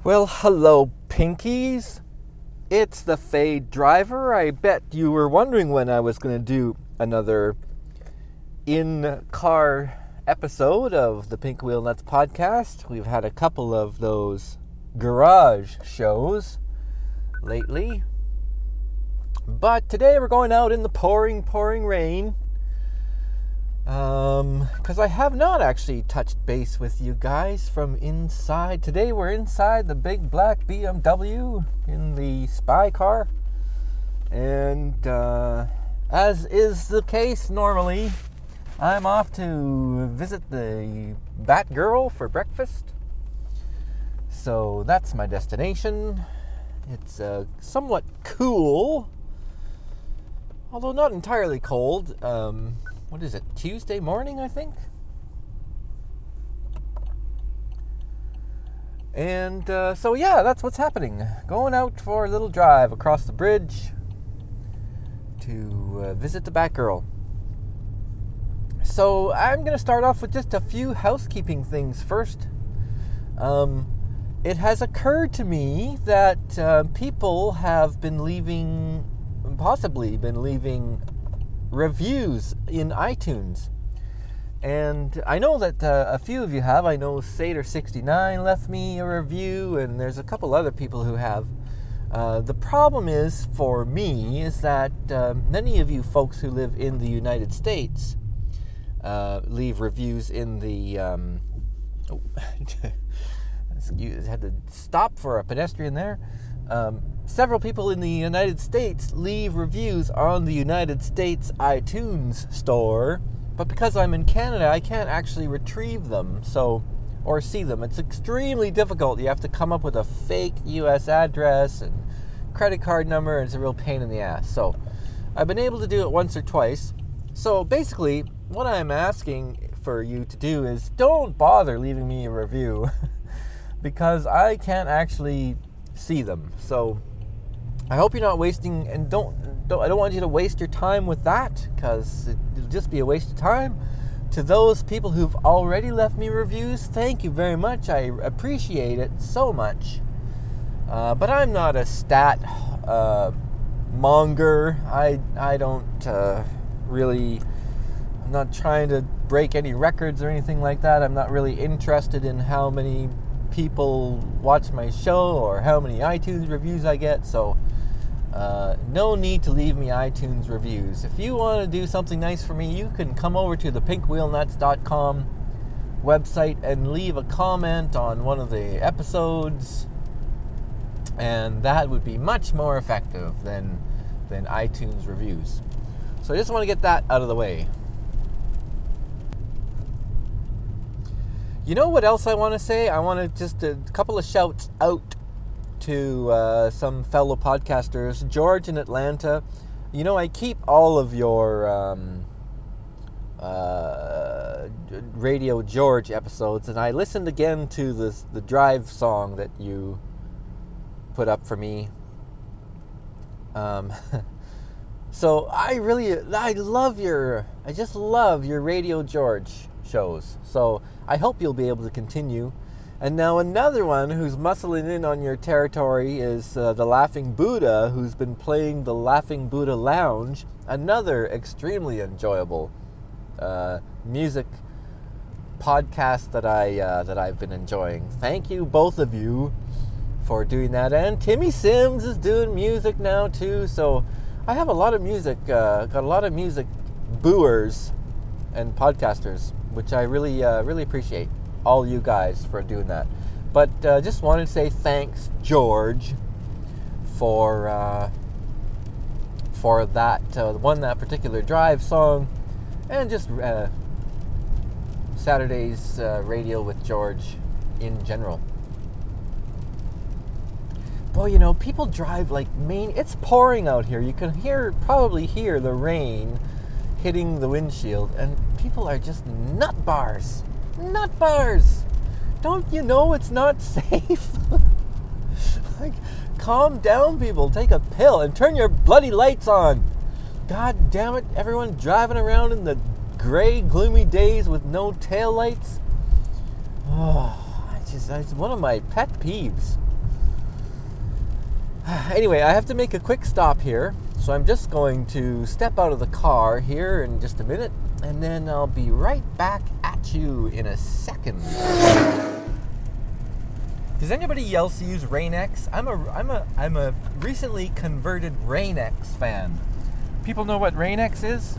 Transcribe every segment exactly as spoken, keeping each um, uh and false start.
Well, hello, Pinkies. It's the Fade Driver. I bet you were wondering when I was going to do another in-car episode of the Pink Wheel Nuts podcast. We've had a couple of those garage shows lately. But today we're going out in the pouring, pouring rain. Um, because I have not actually touched base with you guys from inside. Today we're inside the big black B M W in the spy car. And, uh, as is the case normally, I'm off to visit the Batgirl for breakfast. So that's my destination. It's, uh, somewhat cool. Although not entirely cold. Um... What is it, Tuesday morning, I think? And uh, so, yeah, that's what's happening. Going out for a little drive across the bridge to uh, visit the Batgirl. So I'm going to start off with just a few housekeeping things first. Um, it has occurred to me that uh, people have been leaving, possibly been leaving reviews in iTunes, and I know that uh, a few of you have. I know Sater sixty-nine left me a review, and there's a couple other people who have. Uh, the problem is, for me, is that uh, many of you folks who live in the United States uh, leave reviews in the um, oh, excuse, had to stop for a pedestrian there. Um, several people in the United States leave reviews on the United States iTunes store, but because I'm in Canada, I can't actually retrieve them, so, or see them. It's extremely difficult. You have to come up with a fake U S address and credit card number, and it's a real pain in the ass. So, I've been able to do it once or twice. So, basically, what I'm asking for you to do is don't bother leaving me a review, because I can't actually see them. So I hope you're not wasting, and don't, don't I don't want you to waste your time with that, because it'll just be a waste of time. To those people who've already left me reviews, thank you very much. I appreciate it so much. Uh, but I'm not a stat uh, monger. I I don't uh, really. I'm not trying to break any records or anything like that. I'm not really interested in how many people watch my show or how many iTunes reviews I get, so uh, no need to leave me iTunes reviews. If you want to do something nice for me, you can come over to the pink wheel nuts dot com website and leave a comment on one of the episodes, and that would be much more effective than than iTunes reviews. So I just want to get that out of the way. You know what else I want to say? I want to just a couple of shouts out to uh, some fellow podcasters. George in Atlanta. You know, I keep all of your um, uh, Radio George episodes, and I listened again to the the Drive song that you put up for me. Um, so I really, I love your, I just love your Radio George shows. So I hope you'll be able to continue. And now another one who's muscling in on your territory is uh, the Laughing Buddha, who's been playing the Laughing Buddha Lounge, another extremely enjoyable uh, music podcast that I uh, that I've been enjoying. Thank you, both of you, for doing that. And Timmy Sims is doing music now too. So I have a lot of music, uh, got a lot of music booers and podcasters, which I really, uh, really appreciate all you guys for doing that. But uh, just wanted to say thanks, George, for uh, for that uh, one that particular Drive song, and just uh, Saturday's uh, radio with George in general. Boy, you know, people drive like Maine. It's pouring out here. You can hear, probably hear the rain hitting the windshield, and people are just nut bars. Nut bars! Don't you know it's not safe? Like, calm down, people. Take a pill and turn your bloody lights on. God damn it, everyone driving around in the gray, gloomy days with no tail lights. Oh, I just, it's one of my pet peeves. Anyway, I have to make a quick stop here, so I'm just going to step out of the car here in just a minute, and then I'll be right back at you in a second. Does anybody else use Rain-X? I'm a I'm a I'm a recently converted Rain-X fan. People know what Rain-X is?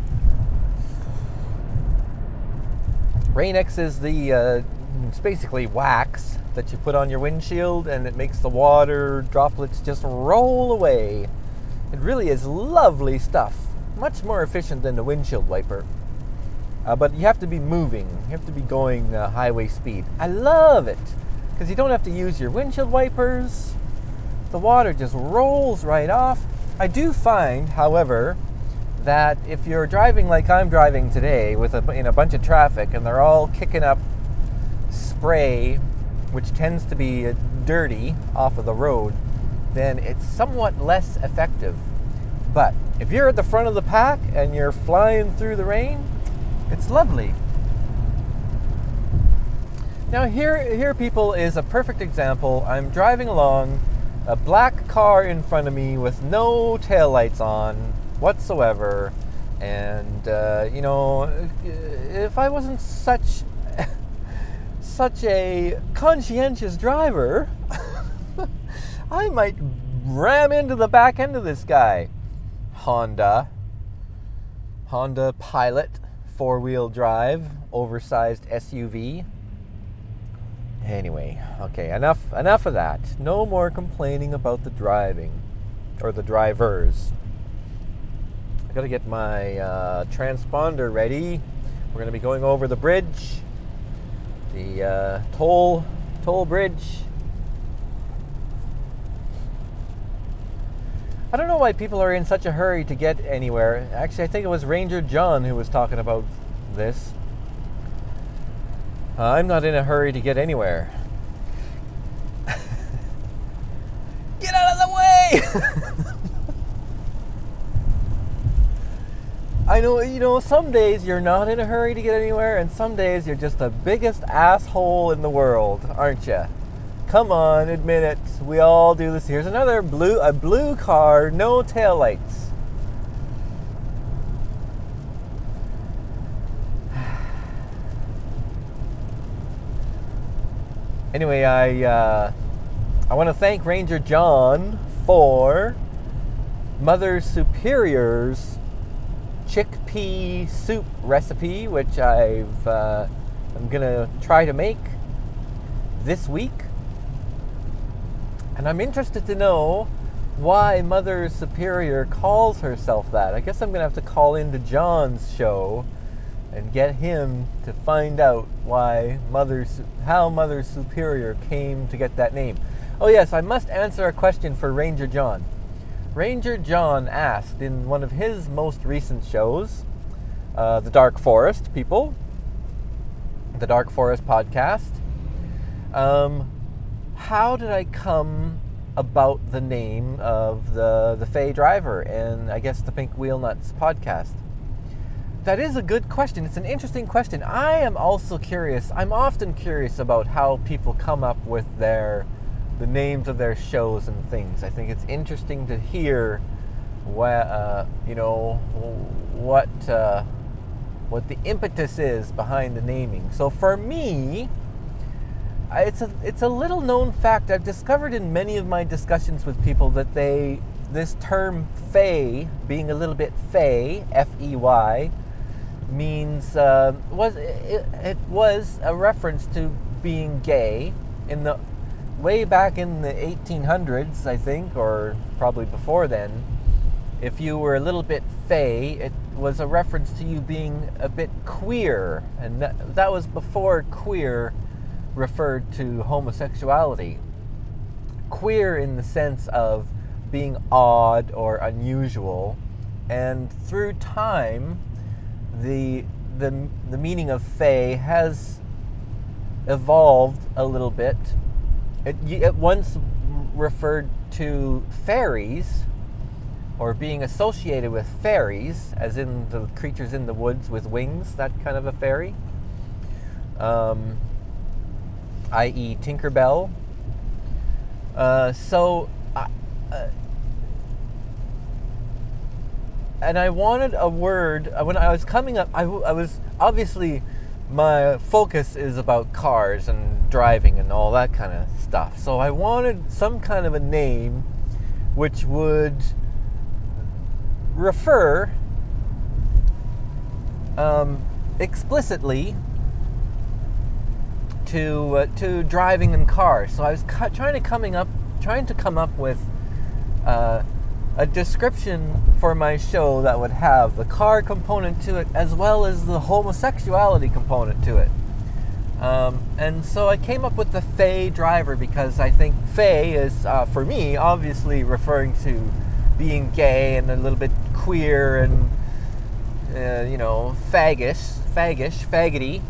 Rain-X is the uh, it's basically wax that you put on your windshield, and it makes the water droplets just roll away. It really is lovely stuff. Much more efficient than the windshield wiper. Uh, but you have to be moving. You have to be going uh, highway speed. I love it because you don't have to use your windshield wipers. The water just rolls right off. I do find, however, that if you're driving like I'm driving today with a, in a bunch of traffic and they're all kicking up spray, which tends to be uh, dirty off of the road, then it's somewhat less effective. But if you're at the front of the pack and you're flying through the rain, it's lovely. Now here, here people is a perfect example. I'm driving along, a black car in front of me with no taillights on whatsoever, and uh, you know, if I wasn't such such a conscientious driver, I might ram into the back end of this guy. Honda Honda Pilot, four-wheel drive, oversized S U V. Anyway, okay, enough enough of that. No more complaining about the driving or the drivers. I gotta get my uh, transponder ready. We're gonna be going over the bridge, the uh, toll toll bridge. I don't know why people are in such a hurry to get anywhere. Actually, I think it was Ranger John who was talking about this. Uh, I'm not in a hurry to get anywhere. Get out of the way! I know, you know, some days you're not in a hurry to get anywhere, and some days you're just the biggest asshole in the world, aren't you? Come on, admit it. We all do this. Here's another blue, a blue car, no taillights. Anyway, I uh, I want to thank Ranger John for Mother Superior's chickpea soup recipe, which I've uh, I'm gonna try to make this week. And I'm interested to know why Mother Superior calls herself that. I guess I'm going to have to call into John's show and get him to find out why Mother, how Mother Superior came to get that name. Oh yes, I must answer a question for Ranger John. Ranger John asked in one of his most recent shows, uh, The Dark Forest, people, The Dark Forest podcast, um... how did I come about the name of the the Fey Driver and I guess the Pink Wheel Nuts podcast? That is a good question. It's an interesting question. I am also curious. I'm often curious about how people come up with their the names of their shows and things. I think it's interesting to hear what uh, you know what uh, what the impetus is behind the naming. So for me, It's a it's a little known fact. I've discovered in many of my discussions with people that they this term "fey," being a little bit fey, F E Y, means uh, was it, it was a reference to being gay in the way back in the eighteen hundreds, I think, or probably before then. If you were a little bit fey, it was a reference to you being a bit queer, and that, that was before queer referred to homosexuality. Queer in the sense of being odd or unusual, and through time the the the meaning of fey has evolved a little bit. It, it once referred to fairies, or being associated with fairies, as in the creatures in the woods with wings, that kind of a fairy. Um, that is. Tinkerbell. Uh, so, I, uh, and I wanted a word when I was coming up. I, I was obviously my focus is about cars and driving and all that kind of stuff. So I wanted some kind of a name which would refer um, explicitly to uh, to driving in cars. So I was cu- trying to coming up, trying to come up with uh, a description for my show that would have the car component to it as well as the homosexuality component to it. Um, and so I came up with the Fae Driver because I think Fae is, uh, for me, obviously referring to being gay and a little bit queer and, uh, you know, faggish, faggish, faggoty.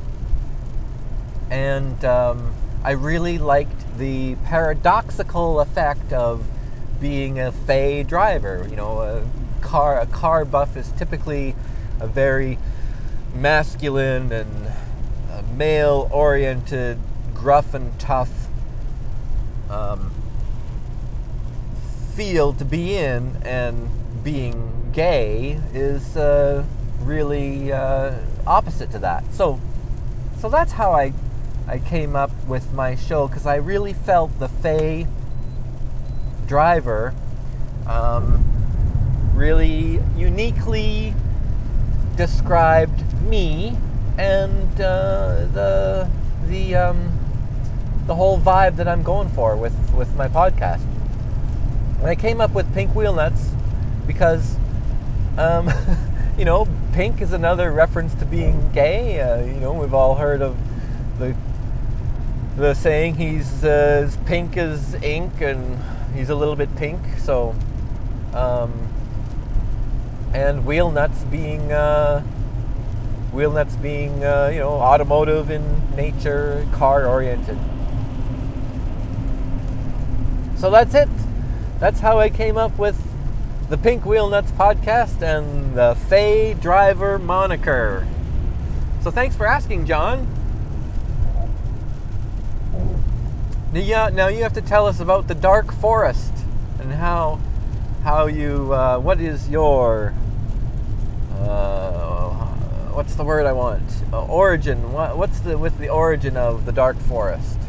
And um, I really liked the paradoxical effect of being a Fae driver. You know, a car a car buff is typically a very masculine and uh, male-oriented, gruff and tough um, field to be in, and being gay is uh, really uh, opposite to that. So, so that's how I I came up with my show, because I really felt the Fae Driver um, really uniquely described me and uh, the the um, the whole vibe that I'm going for with, with my podcast. And I came up with Pink Wheel Nuts because um, you know, pink is another reference to being gay. Uh, you know, we've all heard of the the saying, he's uh, as pink as ink, and he's a little bit pink. So, um, and wheel nuts being uh, wheel nuts being uh, you know, automotive in nature, car oriented. So that's it. That's how I came up with the Pink Wheel Nuts podcast and the Fae Driver moniker. So thanks for asking, John. Yeah, now you have to tell us about the Dark Forest and how how you uh, what is your uh, what's the word I want uh, origin? What, what's the with the origin of the Dark Forest?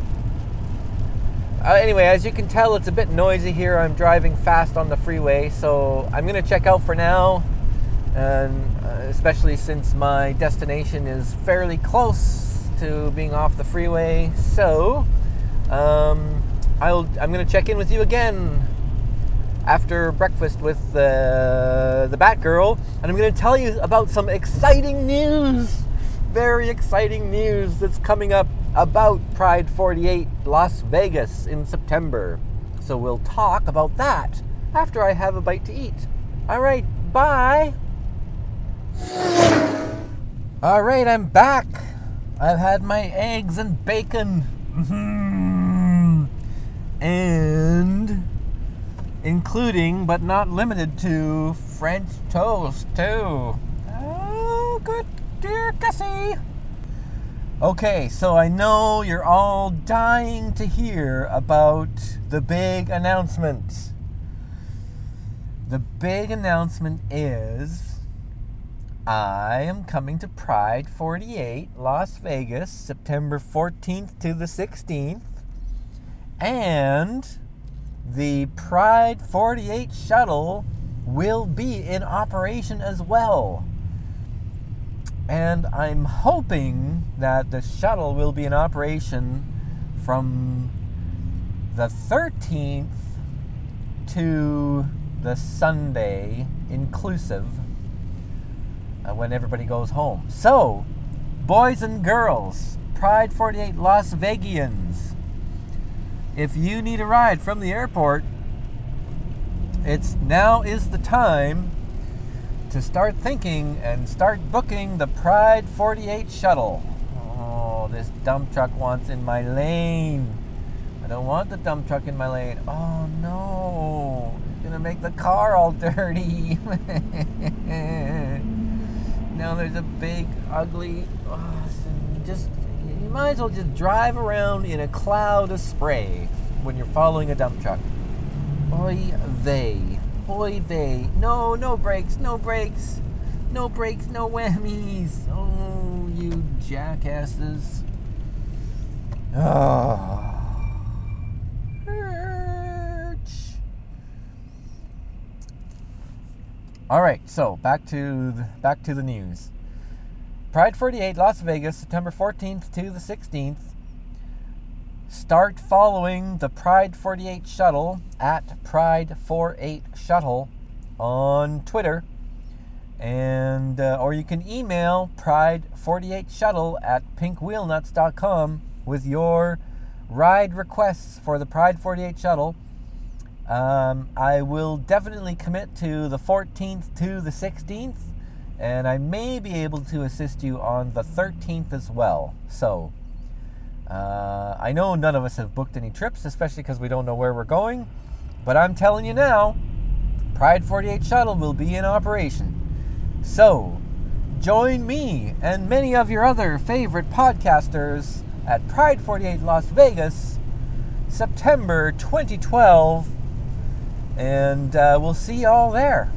Uh, anyway, as you can tell, it's a bit noisy here. I'm driving fast on the freeway, so I'm gonna check out for now, and uh, especially since my destination is fairly close to being off the freeway. So. Um, I'll, I'm going to check in with you again after breakfast with uh, the Batgirl, and I'm going to tell you about some exciting news, very exciting news that's coming up about Pride forty-eight Las Vegas in September. So we'll talk about that after I have a bite to eat. All right, bye. All right, I'm back. I've had my eggs and bacon. Mm-hmm. And including, but not limited to, French toast, too. Oh, good dear Gussie. Okay, so I know you're all dying to hear about the big announcement. The big announcement is I am coming to Pride forty-eight, Las Vegas, September fourteenth to the sixteenth. And the Pride forty-eight shuttle will be in operation as well. And I'm hoping that the shuttle will be in operation from the thirteenth to the Sunday inclusive, uh, when everybody goes home. So, boys and girls, Pride forty-eight Las Vegians, if you need a ride from the airport, it's now is the time to start thinking and start booking the Pride forty-eight shuttle. Oh, this dump truck wants in my lane. I don't want the dump truck in my lane. Oh no, it's gonna make the car all dirty. Now there's a big, ugly, oh, just, you might as well just drive around in a cloud of spray when you're following a dump truck. Oy vey. Oy vey. No, no brakes, no brakes. No brakes, no whammies. Oh, you jackasses. Oh. All right, so back to the, back to the news. Pride forty-eight, Las Vegas, September fourteenth to the sixteenth. Start following the Pride forty-eight shuttle at Pride forty-eight shuttle on Twitter, and uh, or you can email Pride forty-eight shuttle at pink wheel nuts dot com with your ride requests for the Pride forty-eight shuttle. Um, I will definitely commit to the fourteenth to the sixteenth, and I may be able to assist you on the thirteenth as well. So, uh, I know none of us have booked any trips, especially because we don't know where we're going, but I'm telling you now, Pride forty-eight shuttle will be in operation. So, join me and many of your other favorite podcasters at Pride forty-eight Las Vegas, September twenty twelve, and uh, we'll see you all there.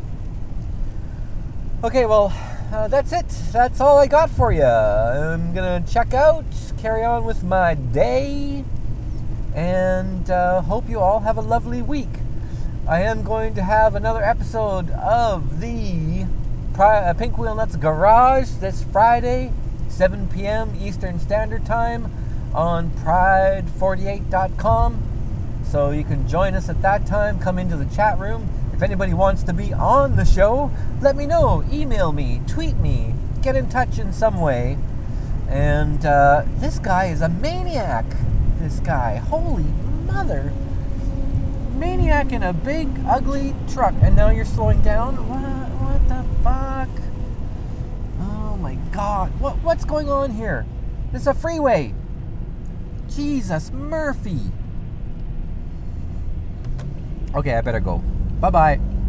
Okay, well, uh, that's it. That's all I got for you. I'm going to check out, carry on with my day, and uh, hope you all have a lovely week. I am going to have another episode of the Pri- uh, Pink Wheel Nuts Garage this Friday, seven p.m. Eastern Standard Time on pride forty-eight dot com. So you can join us at that time. Come into the chat room. If anybody wants to be on the show, let me know. Email me, tweet me, get in touch in some way. And uh, this guy is a maniac. This guy. Holy mother. Maniac in a big, ugly truck. And now you're slowing down? What, what the fuck? Oh my God. What, what's going on here? This is a freeway. Jesus Murphy. Okay, I better go. Bye-bye.